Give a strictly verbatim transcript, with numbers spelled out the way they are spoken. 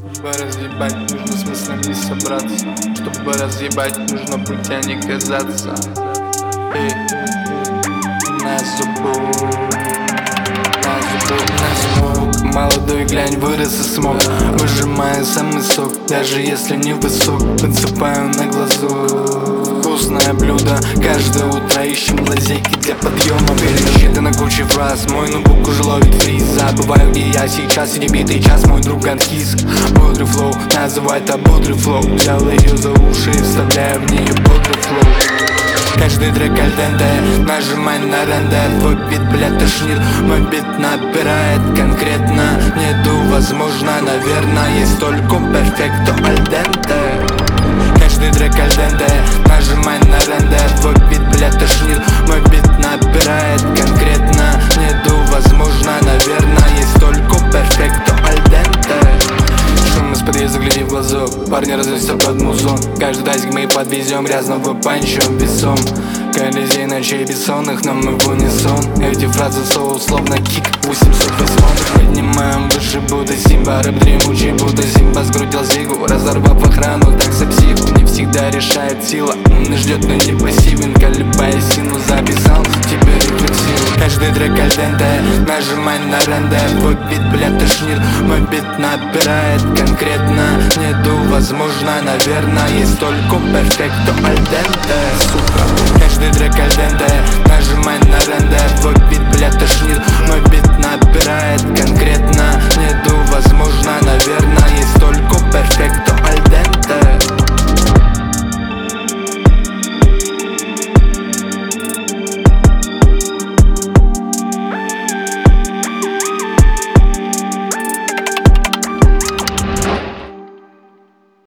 Чтобы разъебать, нужно с мыслями собраться. Чтобы разъебать, нужно быть, а не казаться. Эй, на зубу, на зубу, на звук. Молодой глянь, вырос и смог. Выжимаю самый сок, даже если не высок. Подсыпаю на глазу. Вкусное блюдо, каждое утро ищем лазейки для подъема. Пересчитано кучей фраз, мой ноутбук уже ловит фриз. Забываю, где я сейчас, и дебитый час, мой друг анхиск. Бодрый флоу, называй это бодрый флоу. Взял ее за уши и вставляю в нее бодрый флоу. Каждый трек альденте, нажимай на рендер. Твой бит, блядь, тошнит, мой бит набирает конкретно. Нету, возможно, наверное, есть только перфекто альденте. Каждый трек альденте, нажимай на рендер. Твой бит, блядь, тошнит, мой бит набирает конкретно. Нету, возможно, наверное, есть только перфекто альденте. Шум из подъезда, гляди в глазок. Парни разносятся под музон. Каждый тазик мы подвезем, грязного панчо весом. Колизей ночей бессонных, но мы в унисон. Эти фразы соус, словно кик восемьсот восьмой. Поднимаем выше, будто Симба. Рэп дремучий, будто Симба. Скрутил зигу, разорвав охрану, так за психу. Не всегда решает сила, умный ждет, но не пассивен. Колебая сину, записал, теперь рефлексирую. Каждый трек альденте, нажимай на рендер. Твой бит, блядь, тошнит, мой бит набирает конкретно. Нету, возможно, наверное, есть только перфекто альденте. Сука. Каждый трек альденте, нажимай на рендер. Твой бит, блядь, тошнит, мой бит набирает конкретно. Нету, возможно, наверное,